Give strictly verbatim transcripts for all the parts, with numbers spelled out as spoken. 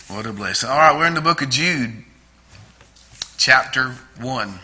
What a blessing. All right, we're in the book of Jude, chapter one.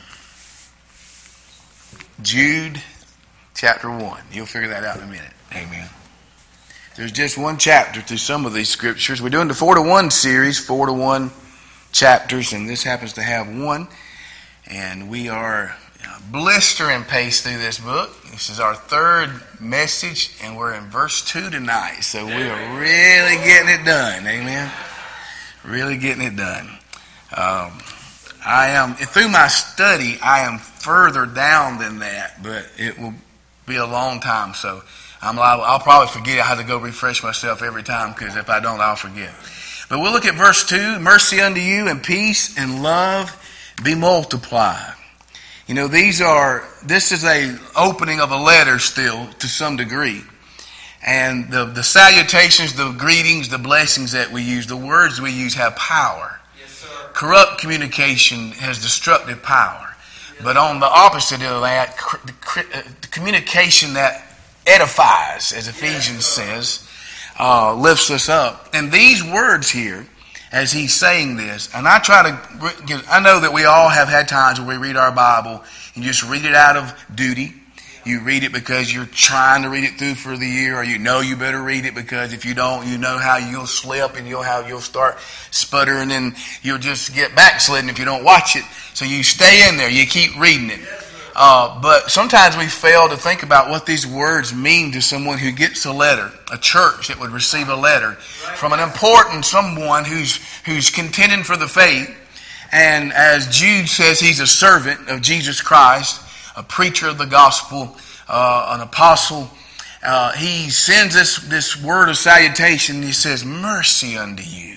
Jude, chapter one. You'll figure that out in a minute. Amen. There's just one chapter to some of these scriptures. We're doing the four to one series, four to one chapters, and this happens to have one. And we are blistering pace through this book. This is our third message, and we're in verse two tonight. So we are really getting it done. Amen. Really getting it done. Um, I am, through my study, I am further down than that, but it will be a long time. So I'm liable, I'll probably forget. I have to go refresh myself every time, because if I don't, I'll forget. But we'll look at verse two. Mercy unto you, and peace and love be multiplied. You know, these are, this is a opening of a letter still to some degree. And the, the salutations, the greetings, the blessings that we use, the words we use have power. Yes, sir. Corrupt communication has destructive power. Yes. But on the opposite of that, the communication that edifies, as Ephesians says, uh, lifts us up. And these words here, as he's saying this, and I try to, I know that we all have had times where we read our Bible and just read it out of duty. You read it because you're trying to read it through for the year, or you know you better read it because if you don't, you know how you'll slip and you'll how you'll start sputtering and you'll just get backslidden if you don't watch it. So you stay in there, you keep reading it. Uh, but sometimes we fail to think about what these words mean to someone who gets a letter, a church that would receive a letter from an important someone who's who's contending for the faith. And as Jude says, he's a servant of Jesus Christ, a preacher of the gospel, uh, an apostle. Uh, he sends this, this word of salutation. He says, mercy unto you,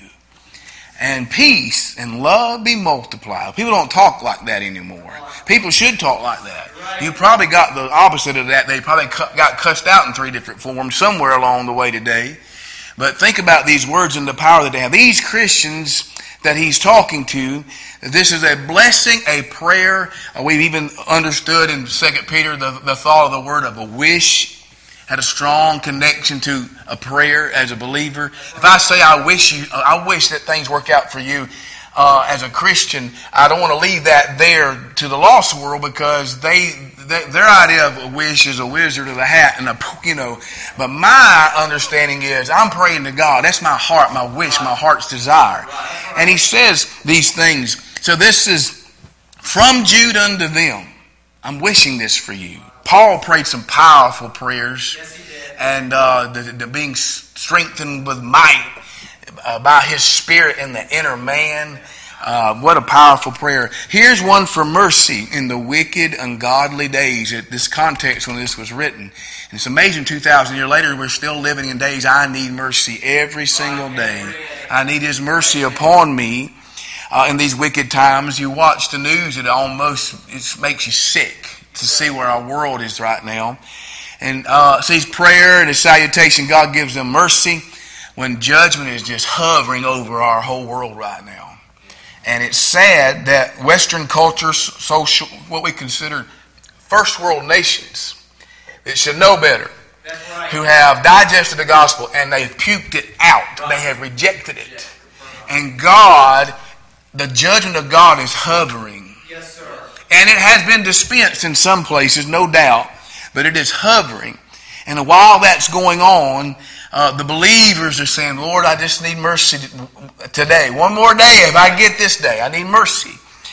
and peace and love be multiplied. People don't talk like that anymore. People should talk like that. You probably got the opposite of that. They probably got cussed out in three different forms somewhere along the way today. But think about these words and the power that they have. These Christians that he's talking to, this is a blessing, a prayer. We've even understood in Second Peter the, the thought of the word of a wish. Had a strong connection to a prayer as a believer. If I say I wish you, I wish that things work out for you uh, as a Christian, I don't want to leave that there to the lost world, because they, they their idea of a wish is a wizard of the hat and a, you know. But my understanding is I'm praying to God. That's my heart, my wish, my heart's desire. And he says these things. So this is from Jude unto them. I'm wishing this for you. Paul prayed some powerful prayers, yes, he did. and uh, the, the being strengthened with might uh, by his spirit in the inner man. Uh, what a powerful prayer. Here's one for mercy in the wicked, ungodly days. At this context when this was written. And it's amazing, two thousand years later, we're still living in days I need mercy every single day. I need his mercy upon me. Uh, in these wicked times, you watch the news, it almost it makes you sick to see where our world is right now. And uh, so his prayer and his salutation, God gives them mercy when judgment is just hovering over our whole world right now. And it's sad that Western culture, social, what we consider first world nations, that should know better, That's right. who have digested the gospel and they've puked it out. Right. They have rejected it. And God, the judgment of God is hovering. Yes, sir. And it has been dispensed in some places, no doubt, but it is hovering. And while that's going on, uh, the believers are saying, Lord, I just need mercy today. One more day, if I get this day, I need mercy.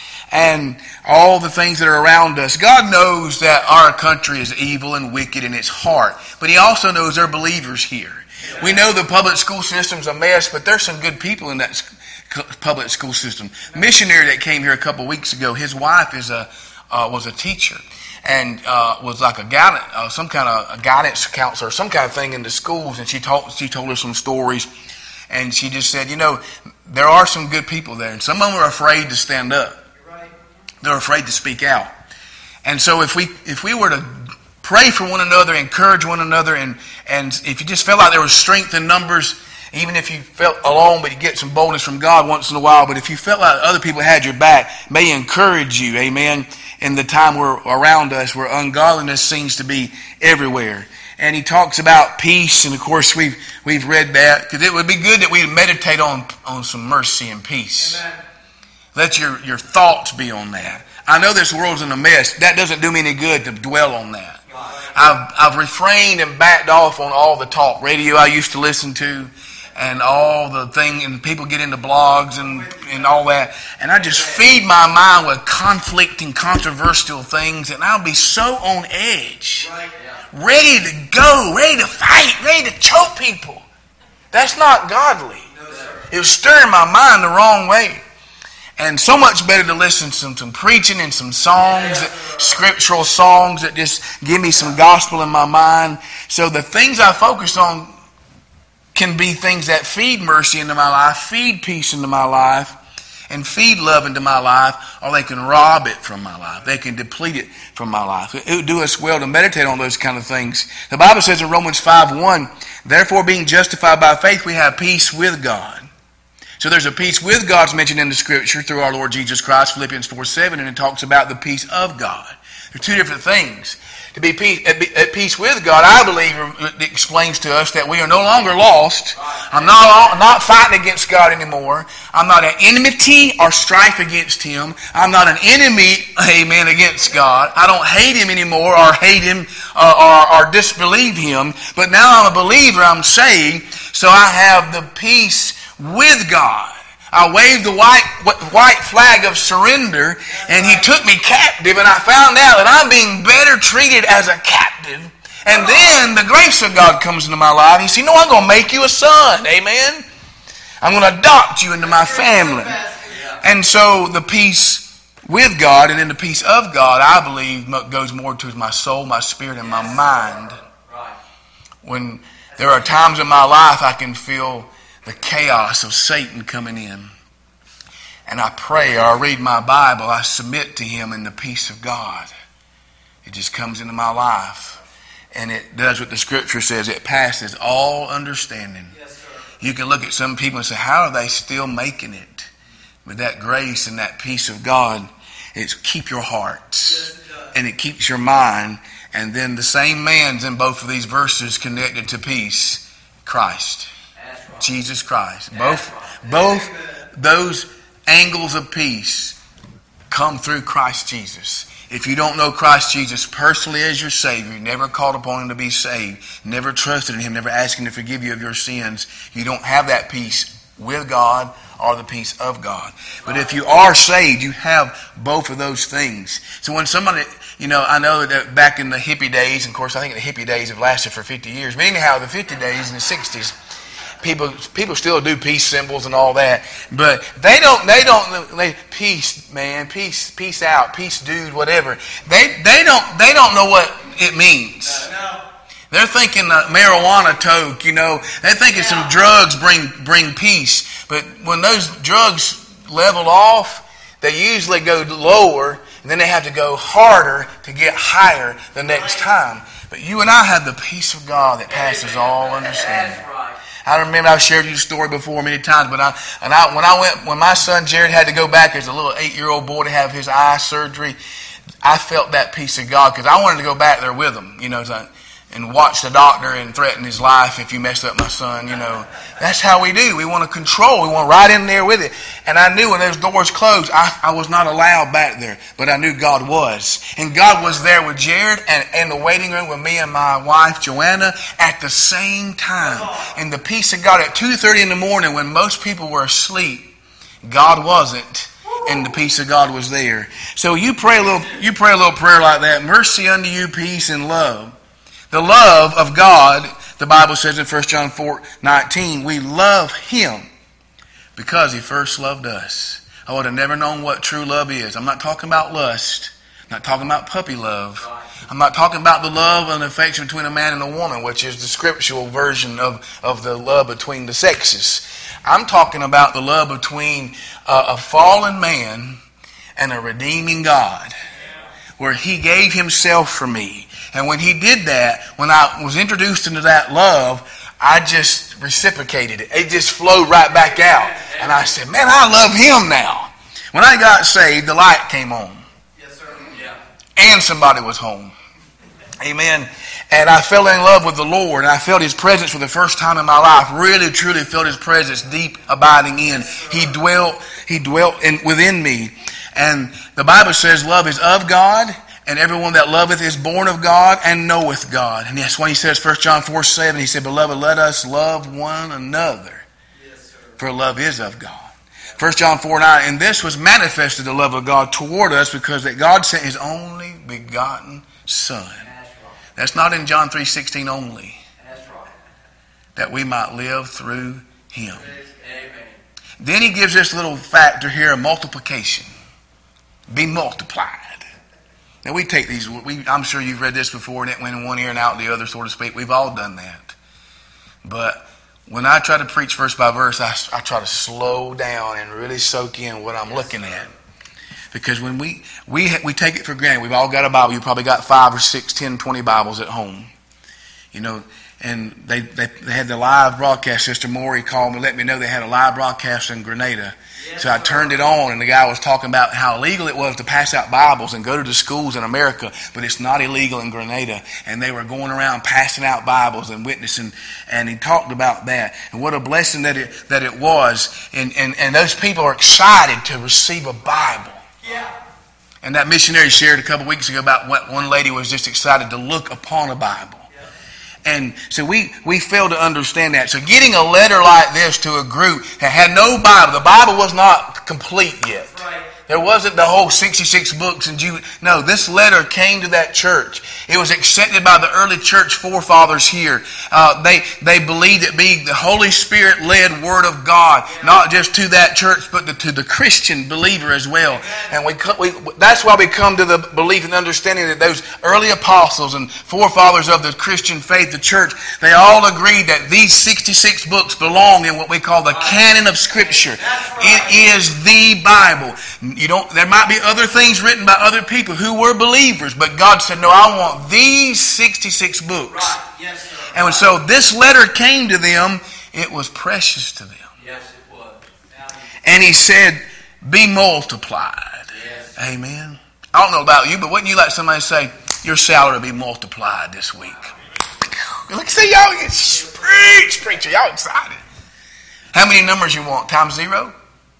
And all the things that are around us. God knows that our country is evil and wicked in its heart, but he also knows there are believers here. Yeah. We know the public school system's a mess, but there's some good people in that public school system. Missionary that came here a couple weeks ago, his wife is a uh, was a teacher and uh, was like a guidance, uh, some kind of a guidance counselor, some kind of thing in the schools. And she told she told us some stories, and she just said, you know, there are some good people there, and some of them are afraid to stand up. They're afraid to speak out. And so if we if we were to pray for one another, encourage one another, and and if you just felt like there was strength in numbers. Even if you felt alone, but you get some boldness from God once in a while. But if you felt like other people had your back, may encourage you, amen, in the time we're around us where ungodliness seems to be everywhere. And he talks about peace, and of course we've we've read that, because it would be good that we meditate on, on some mercy and peace. Amen. Let your, your thoughts be on that. I know this world's in a mess. That doesn't do me any good to dwell on that. I've, I've refrained and backed off on all the talk radio I used to listen to, and all the thing, and people get into blogs and, and all that. And I just feed my mind with conflicting, controversial things, and I'll be so on edge. Ready to go, ready to fight, ready to choke people. That's not godly. It was stirring my mind the wrong way. And so much better to listen to some, some preaching and some songs, scriptural songs that just give me some gospel in my mind. So the things I focus on can be things that feed mercy into my life, feed peace into my life, and feed love into my life, or they can rob it from my life. They can deplete it from my life. It would do us well to meditate on those kind of things. The Bible says in Romans five one, therefore being justified by faith, we have peace with God. So there's a peace with God's mentioned in the Scripture through our Lord Jesus Christ, Philippians four seven, and it talks about the peace of God. There are two different things. To be at peace with God, I believe, it explains to us that we are no longer lost. I'm not, not fighting against God anymore. I'm not an enmity or strife against Him. I'm not an enemy, amen, against God. I don't hate Him anymore or hate Him or, or, or disbelieve Him. But now I'm a believer, I'm saved, so I have the peace with God. I waved the white white flag of surrender, and He took me captive, and I found out that I'm being better treated as a captive. And then the grace of God comes into my life. He says, no, I'm going to make you a son. Amen? I'm going to adopt you into my family. And so the peace with God and then the peace of God, I believe, goes more to my soul, my spirit, and my mind. When there are times in my life I can feel the chaos of Satan coming in, and I pray or I read my Bible, I submit to Him in the peace of God. It just comes into my life, and it does what the Scripture says. It passes all understanding. Yes, you can look at some people and say, how are they still making it? With that grace and that peace of God, it's keep your hearts, yes, and it keeps your mind. And then the same man's in both of these verses connected to peace, Christ. Jesus Christ. Both, both those angles of peace come through Christ Jesus. If you don't know Christ Jesus personally as your Savior, never called upon Him to be saved, never trusted in Him, never asked Him to forgive you of your sins, you don't have that peace with God or the peace of God. But if you are saved, you have both of those things. So when somebody, you know, I know that back in the hippie days, and of course I think the hippie days have lasted for fifty years, but anyhow, the fifty days and the sixties, People, people still do peace symbols and all that, but they don't. They don't. They peace, man. Peace, peace out. Peace, dude. Whatever. They, they don't. They don't know what it means. No. They're thinking uh, marijuana toke. You know, they're thinking some drugs bring bring peace. But when those drugs level off, they usually go lower, and then they have to go harder to get higher the next time. But you and I have the peace of God that passes all understanding. I remember I've shared you the story before many times, but I and I when I went when my son Jared had to go back as a little eight-year-old boy to have his eye surgery, I felt that peace of God because I wanted to go back there with him, you know, so, and watch the doctor and threaten his life if you messed up my son, you know. That's how we do. We want to control. We want right in there with it. And I knew when those doors closed, I, I was not allowed back there, but I knew God was. And God was there with Jared and in the waiting room with me and my wife, Joanna, at the same time. And the peace of God at two thirty in the morning when most people were asleep, God wasn't. And the peace of God was there. So you pray a little, you pray a little prayer like that. Mercy unto you, peace and love. The love of God, the Bible says in First John four nineteen, we love Him because He first loved us. I would have never known what true love is. I'm not talking about lust. I'm not talking about puppy love. I'm not talking about the love and affection between a man and a woman, which is the scriptural version of, of the love between the sexes. I'm talking about the love between a, a fallen man and a redeeming God, where He gave Himself for me. And when He did that, when I was introduced into that love, I just reciprocated it. It just flowed right back out. And I said, man, I love Him now. When I got saved, the light came on. Yes, sir. Yeah. And somebody was home. Amen. And I fell in love with the Lord, and I felt His presence for the first time in my life. Really, truly felt His presence deep, abiding in. He dwelt, He dwelt in, within me. And the Bible says love is of God, and everyone that loveth is born of God and knoweth God. And that's why He says, First John four seven, He said, Beloved, let us love one another, for love is of God. First John four nine, and this was manifested the love of God toward us, because that God sent His only begotten Son. That's not in John three sixteen only. That's right. That we might live through Him. Amen. Then He gives this little factor here, multiplication. Be multiplied. Now we take these, we, I'm sure you've read this before, and it went in one ear and out the other, so to speak. We've all done that. But when I try to preach verse by verse, I, I try to slow down and really soak in what I'm yes, looking sir. at. Because when we, we we take it for granted, we've all got a Bible. You probably got five or six, ten, twenty Bibles at home. You know, and they, they, they had the live broadcast. Sister Maury called me, let me know they had a live broadcast in Grenada. Yes, so I turned it on, and the guy was talking about how illegal it was to pass out Bibles and go to the schools in America, but it's not illegal in Grenada. And they were going around passing out Bibles and witnessing, and he talked about that. And what a blessing that it that it was. And, and, and those people are excited to receive a Bible. Yeah. And that missionary shared a couple weeks ago about what one lady was just excited to look upon a Bible. Yeah. And so we, we fail to understand that. So getting a letter like this to a group that had no Bible, the Bible was not complete yet. That's right. There wasn't the whole sixty-six books in Jude. No, this letter came to that church. It was accepted by the early church forefathers here. Uh, they they believed it being the Holy Spirit-led Word of God, not just to that church, but to, to the Christian believer as well. And we, we that's why we come to the belief and understanding that those early apostles and forefathers of the Christian faith, the church, they all agreed that these sixty-six books belong in what we call the canon of Scripture. It is the Bible. You don't. There might be other things written by other people who were believers, but God said, "No, I want these sixty-six books." Right. Yes, sir. And when so this letter came to them, it was precious to them. Yes, it was. And He said, "Be multiplied." Yes. Amen. I don't know about you, but wouldn't you like somebody to say, "Your salary will be multiplied this week"? Look, see y'all, preach, preacher, y'all excited. How many numbers you want? Times zero?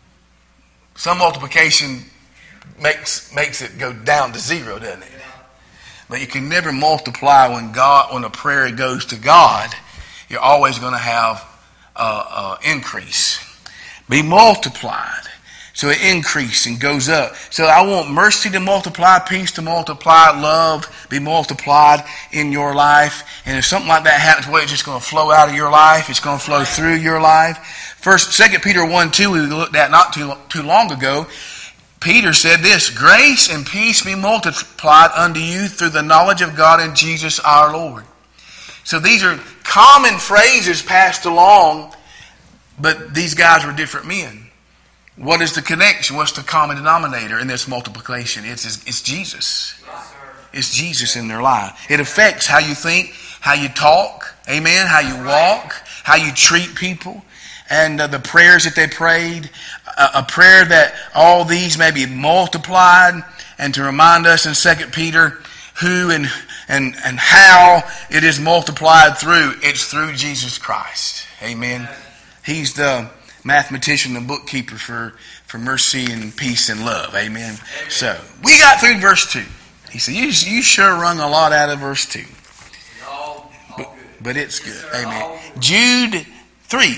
Some multiplication makes makes it go down to zero, doesn't it? But you can never multiply when God, when a prayer goes to God. You're always going to have uh, uh, increase. Be multiplied. So it increases and goes up. So I want mercy to multiply, peace to multiply, love be multiplied in your life. And if something like that happens, well, it's just going to flow out of your life. It's going to flow through your life. First, Second Peter one two, we looked at not too too long ago. Peter said this: "Grace and peace be multiplied unto you through the knowledge of God and Jesus our Lord." So these are common phrases passed along, but these guys were different men. What is the connection? What's the common denominator in this multiplication? It's, it's Jesus. Yes, it's Jesus in their life. It affects how you think, how you talk, amen, how you walk, how you treat people, and uh, the prayers that they prayed. A, a prayer that all these may be multiplied, and to remind us in Second Peter who and, and, and how it is multiplied through. It's through Jesus Christ. Amen. He's the mathematician and bookkeeper for, for mercy and peace and love. Amen. Amen. So we got through verse two. He said, you, you sure wrung a lot out of verse two. All, all but, but it's good. Yes, amen. Jude three.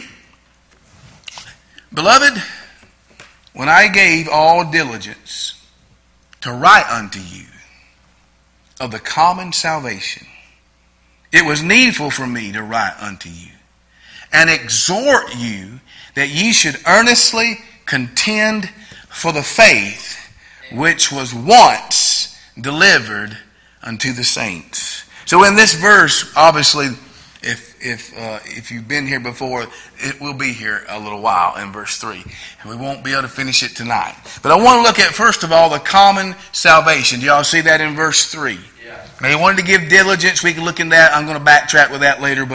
Beloved, when I gave all diligence to write unto you of the common salvation, it was needful for me to write unto you and exhort you that ye should earnestly contend for the faith which was once delivered unto the saints. So in this verse, obviously, if if uh, if you've been here before, it will be here a little while in verse three. And we won't be able to finish it tonight. But I want to look at, first of all, the common salvation. Do y'all see that in verse three? Yeah. Now, he wanted to give diligence. We can look in that. I'm going to backtrack with that later. But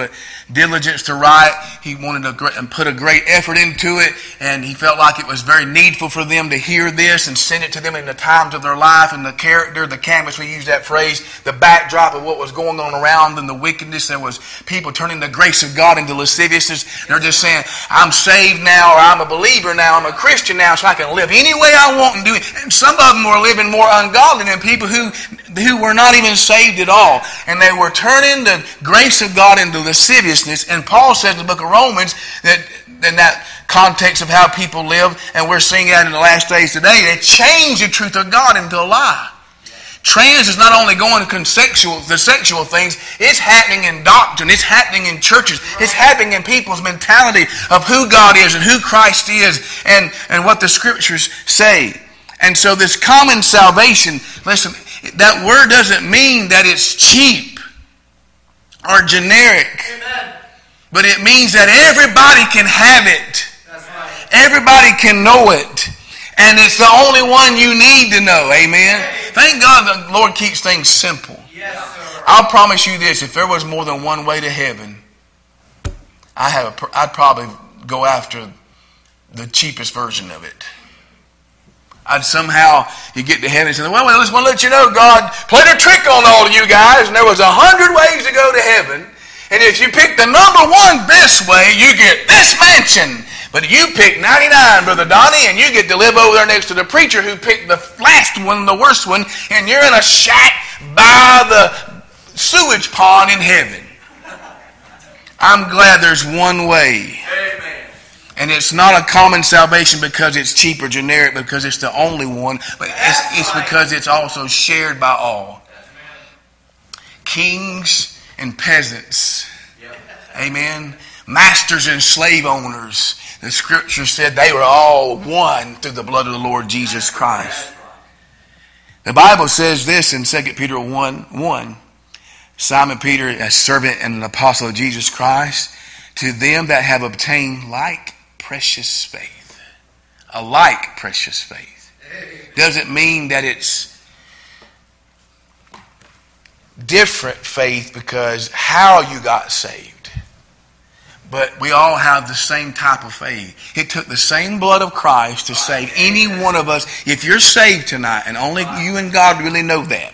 diligence to write. He wanted to put a great effort into it, and he felt like it was very needful for them to hear this and send it to them in the times of their life, and the character, the canvas, we use that phrase, the backdrop of what was going on around them, the wickedness. There was people turning the grace of God into lasciviousness. They're just saying, I'm saved now, or I'm a believer now, I'm a Christian now, so I can live any way I want and do it. And some of them were living more ungodly than people who, who were not even saved at all. And they were turning the grace of God into lasciviousness. And Paul says in the book of Romans that in that context of how people live, and we're seeing that in the last days today, they change the truth of God into a lie. Trans is not only going to sexual, the sexual things, it's happening in doctrine, it's happening in churches, it's happening in people's mentality of who God is and who Christ is and, and what the scriptures say. And so this common salvation, listen, that word doesn't mean that it's cheap or generic. Amen. But it means that everybody can have it. That's right. Everybody can know it. And it's the only one you need to know. Amen. Thank God the Lord keeps things simple. Yes, sir. I'll promise you this. If there was more than one way to heaven, I have a, I'd probably go after the cheapest version of it. I'd somehow, you get to heaven and say, well, I just want to let you know, God played a trick on all of you guys, and there was a hundred ways to go to heaven. And if you pick the number one best way, you get this mansion. But you pick ninety-nine, Brother Donnie, and you get to live over there next to the preacher who picked the last one, the worst one, and you're in a shack by the sewage pond in heaven. I'm glad there's one way. Amen. And it's not a common salvation because it's cheap or generic, because it's the only one, but it's, it's because it's also shared by all. Kings and peasants. Amen. Masters and slave owners. The scripture said they were all one through the blood of the Lord Jesus Christ. The Bible says this in Second Peter one one. Simon Peter, a servant and an apostle of Jesus Christ, to them that have obtained like precious faith. A like precious faith. Doesn't mean that it's different faith because how you got saved. But we all have the same type of faith. It took the same blood of Christ to save any one of us. If you're saved tonight, and only you and God really know that.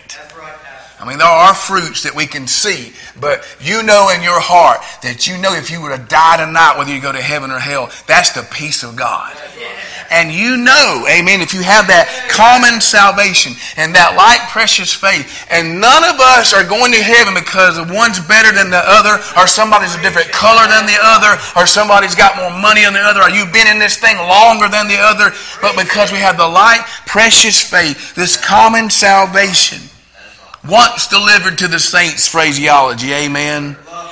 I mean, there are fruits that we can see, but you know in your heart that you know if you were to die tonight, whether you go to heaven or hell, that's the peace of God. And you know, amen, if you have that common salvation and that like precious faith, and none of us are going to heaven because one's better than the other, or somebody's a different color than the other, or somebody's got more money than the other, or you've been in this thing longer than the other, but because we have the like precious faith, this common salvation, once delivered to the saints phraseology, amen.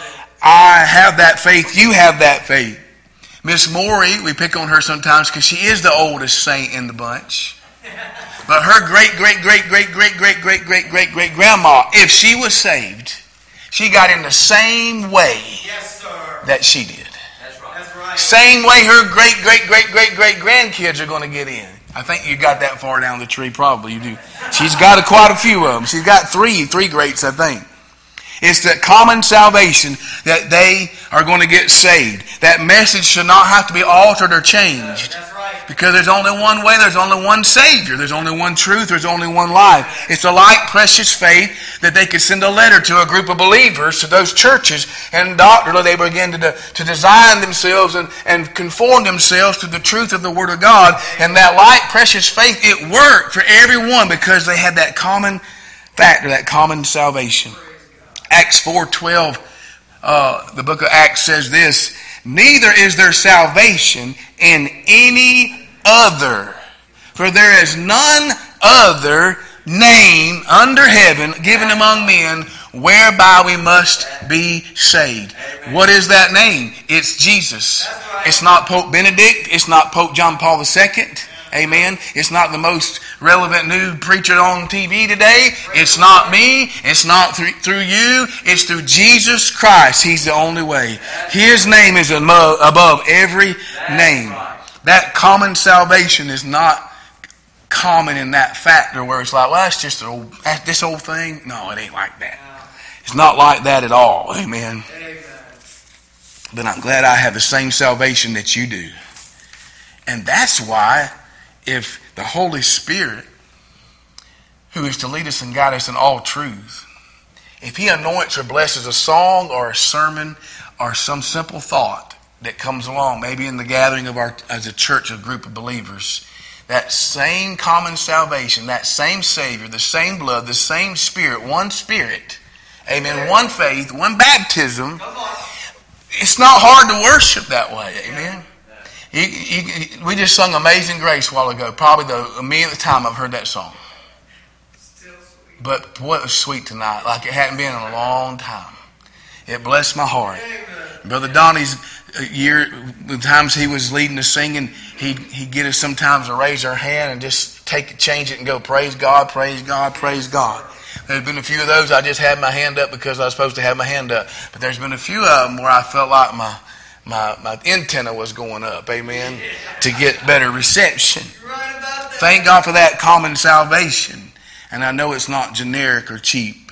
I have that faith, you have that faith. Miss Morey, we pick on her sometimes because she is the oldest saint in the bunch. But her great, great, great, great, great, great, great, great, great, great grandma, if she was saved, she got in the same way Yes, sir. that she did. That's right. That's right. Same way her great, great, great, great, great grandkids are going to get in. I think you got that far down the tree, probably you do. She's got a, quite a few of them. She's got three, three greats, I think. It's that common salvation that they are going to get saved. That message should not have to be altered or changed. That's right. Because there's only one way, there's only one Savior, there's only one truth, there's only one life. It's a like precious faith that they could send a letter to a group of believers, to those churches, and doctrinally they begin to, to design themselves and, and conform themselves to the truth of the Word of God. And that like precious faith, it worked for everyone because they had that common factor, that common salvation. Acts four twelve, uh, the book of Acts says this, neither is there salvation in any other, for there is none other name under heaven given among men whereby we must be saved. What is that name? It's Jesus. It's not Pope Benedict. It's not Pope John Paul the Second. Amen. It's not the most relevant new preacher on T V today. It's not me. It's not through, through you. It's through Jesus Christ. He's the only way. His name is above, above every name. That common salvation is not common in that factor where it's like, well, that's just an old, that's this old thing. No, it ain't like that. It's not like that at all. Amen. but I'm glad I have the same salvation that you do. And that's why, if the Holy Spirit, who is to lead us and guide us in all truth, if he anoints or blesses a song or a sermon or some simple thought that comes along, maybe in the gathering of our as a church, a group of believers, that same common salvation, that same Savior, the same blood, the same Spirit, one Spirit, amen, one faith, one baptism, it's not hard to worship that way, amen. You, you, we just sung Amazing Grace a while ago, probably the millionth time I've heard that song. But boy, it was sweet tonight, like it hadn't been in a long time. It blessed my heart. Brother Donnie's year, the times he was leading the singing, he'd, he'd get us sometimes to raise our hand and just take it, change it and go, praise God, praise God, praise God. There's been a few of those I just had my hand up because I was supposed to have my hand up. But there's been a few of them where I felt like my my, my antenna was going up, amen, to get better reception. Thank God for that common salvation. And I know it's not generic or cheap.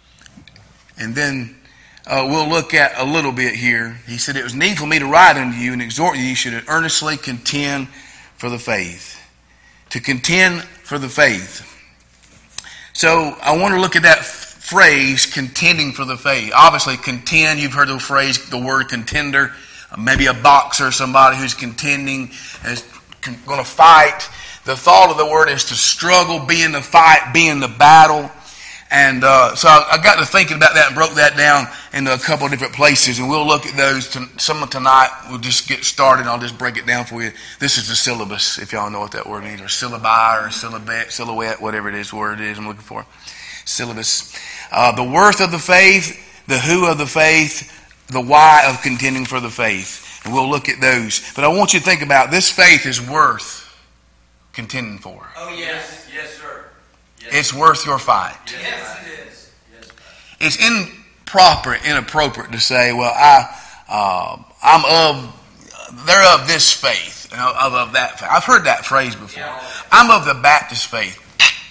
And then uh, we'll look at a little bit here. He said, it was needful for me to write unto you and exhort you, you should earnestly contend for the faith. To contend for the faith. So I want to look at that phrase, contending for the faith. Obviously, contend, you've heard the phrase, the word contender. Maybe a boxer, somebody who's contending, is going to fight. The thought of the word is to struggle, be in the fight, be in the battle. And uh, so I, I got to thinking about that and broke that down into a couple of different places. And we'll look at those. To, some of tonight, we'll just get started. I'll just break it down for you. This is the syllabus, if y'all know what that word means. Or syllabi or syllabet, silhouette, whatever it is, word it is I'm looking for. Syllabus. Uh, the worth of the faith, the who of the faith, the why of contending for the faith. And we'll look at those. But I want you to think about this faith is worth contending for. Oh, yes. Yes, sir. Yes. It's worth your fight. Yes, it is. Yes. It's improper, inappropriate to say, well, I, uh, I'm of, they're of this faith, of, of that faith. I've heard that phrase before. Yeah. I'm of the Baptist faith.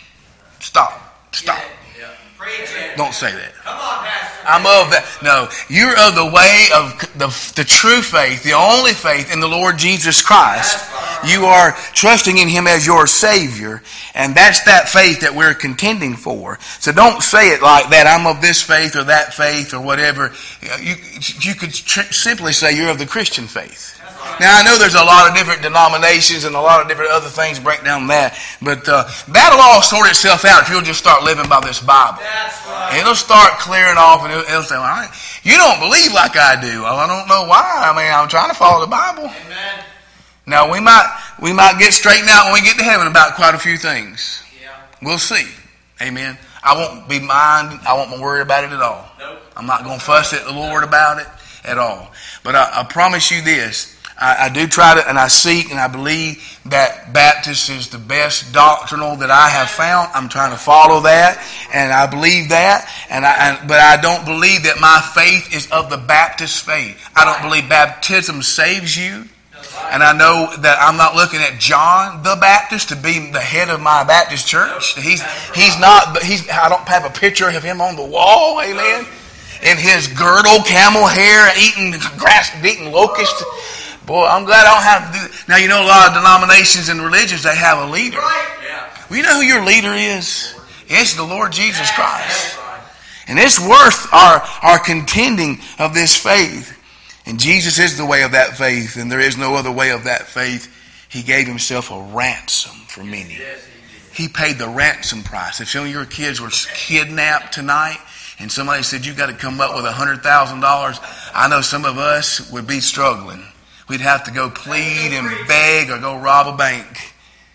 Stop. Stop. Yeah. Yeah. Don't say that. Come on, Pastor. I'm of that. No, you're of the way of the, the true faith, the only faith in the Lord Jesus Christ. You are trusting in Him as your Savior, and that's that faith that we're contending for. So don't say it like that. I'm of this faith or that faith or whatever. You, you could tr- simply say you're of the Christian faith. Now, I know there's a lot of different denominations and a lot of different other things break down that, but uh, that'll all sort itself out if you'll just start living by this Bible. That's right. It'll start clearing off, and it'll, it'll say, well, I, you don't believe like I do. Well, I don't know why. I mean, I'm trying to follow the Bible. Amen. Now, we might we might get straightened out when we get to heaven about quite a few things. Yeah. We'll see. Amen. I won't be mind. I won't worry about it at all. Nope. I'm not going to fuss at the Lord about it at all. But I, I promise you this. I, I do try to, and I seek, and I believe that Baptist is the best doctrinal that I have found. I'm trying to follow that, and I believe that. And I, and, but I don't believe that my faith is of the Baptist faith. I don't believe baptism saves you. And I know that I'm not looking at John the Baptist to be the head of my Baptist church. He's he's not. He's. I don't have a picture of him on the wall. Amen. In his girdle, camel hair, eating grass, eating locust. Boy, I'm glad I don't have to do that. Now, you know, a lot of denominations and religions, they have a leader. Well, you know who your leader is? It's the Lord Jesus Christ. And it's worth our, our contending of this faith. And Jesus is the way of that faith, and there is no other way of that faith. He gave Himself a ransom for many. He paid the ransom price. If some of your kids were kidnapped tonight, and somebody said, you got to come up with one hundred thousand dollars, I know some of us would be struggling. We'd have to go plead and beg or go rob a bank.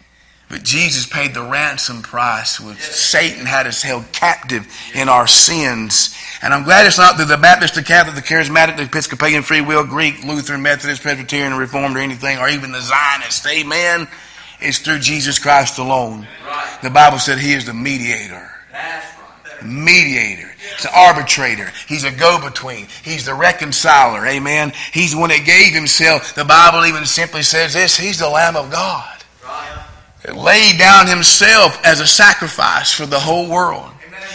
But Jesus paid the ransom price. With Satan had us held captive in our sins. And I'm glad it's not through the Baptist, the Catholic, the Charismatic, the Episcopalian, Free Will, Greek, Lutheran, Methodist, Presbyterian, Reformed, or anything, or even the Zionist. Amen. It's through Jesus Christ alone. The Bible said He is the mediator. Mediator. He's an arbitrator. He's a go-between. He's the reconciler. Amen. He's the one that gave Himself. The Bible even simply says this. He's the Lamb of God. Right. Laid down Himself as a sacrifice for the whole world. Amen.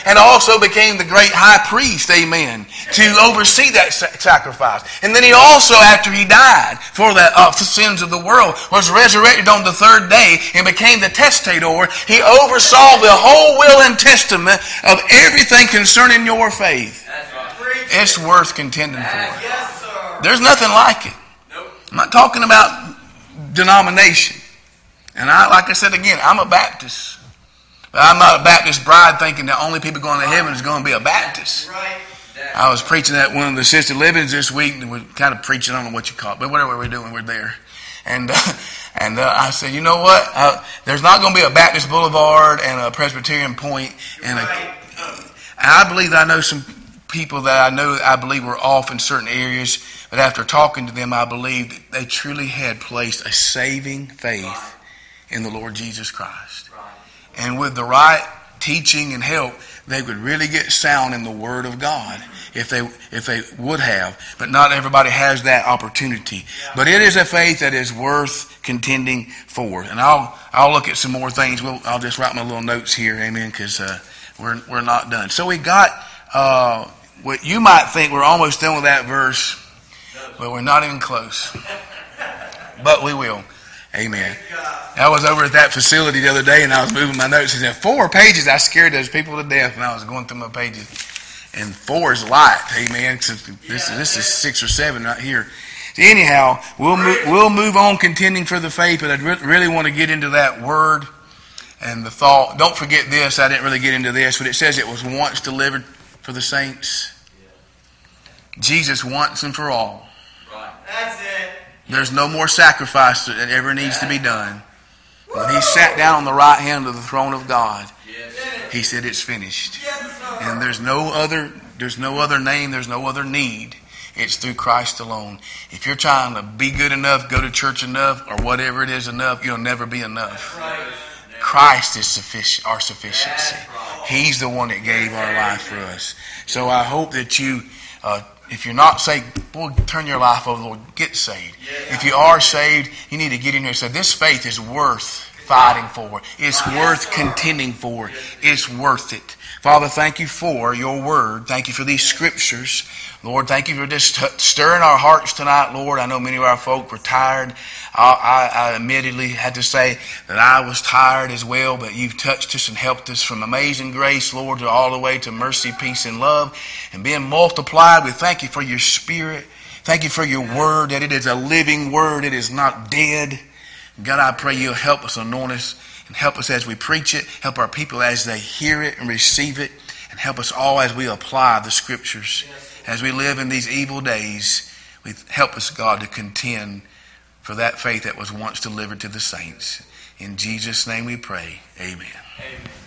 and also became the great high priest, amen, to oversee that sacrifice. And then he also, after he died for the uh, sins of the world, was resurrected on the third day and became the testator. He oversaw the whole will and testament of everything concerning your faith. It's worth contending for. There's nothing like it. I'm not talking about denomination. And I, like I said again, I'm a Baptist. But I'm not a Baptist bride thinking that only people going to heaven is going to be a Baptist. I was preaching at one of the assisted livings this week, and we're kind of preaching, I don't know what you call it, but whatever we're doing, we're there. And uh, and uh, I said, you know what? Uh, there's not going to be a Baptist Boulevard and a Presbyterian Point. And, a, and I believe that I know some people that I know I believe were off in certain areas, but after talking to them, I believe that they truly had placed a saving faith in the Lord Jesus Christ. And with the right teaching and help, they would really get sound in the Word of God if they if they would have. But not everybody has that opportunity. But it is a faith that is worth contending for. And I'll I'll look at some more things. We'll, I'll just write my little notes here, amen, because uh, we're we're not done. So we got uh, what you might think we're almost done with that verse, but we're not even close. But we will. Amen. I was over at that facility the other day, and I was moving my notes. And four pages, I scared those people to death when I was going through my pages. And four is light. Amen. This, this is six or seven right here. So anyhow, we'll move, we'll move on contending for the faith, but I re- really want to get into that word and the thought. Don't forget this. I didn't really get into this, but it says it was once delivered for the saints. Jesus once and for all. Right. That's it. There's no more sacrifice that ever needs to be done. When he sat down on the right hand of the throne of God, he said, it's finished. And there's no other, there's no other name, there's no other need. It's through Christ alone. If you're trying to be good enough, go to church enough, or whatever it is enough, you'll never be enough. Christ is sufficient, our sufficiency. He's the one that gave our life for us. So I hope that you... Uh, If you're not saved, boy, turn your life over, Lord. Get saved. If you are saved, you need to get in here and say, this faith is worth fighting for. It's worth contending for. It's worth it. Father, thank you for your word. Thank you for these scriptures. Lord, thank you for just stirring our hearts tonight, Lord. I know many of our folk were tired. I, I, I admittedly had to say that I was tired as well, but you've touched us and helped us from amazing grace, Lord, to all the way to mercy, peace, and love, and being multiplied. We thank you for your Spirit. Thank you for your word, that it is a living word. It is not dead. God, I pray you'll help us, anoint us, and help us as we preach it. Help our people as they hear it and receive it, and help us all as we apply the scriptures. As we live in these evil days, we help us, God, to contend for that faith that was once delivered to the saints. In Jesus' name we pray. Amen. Amen.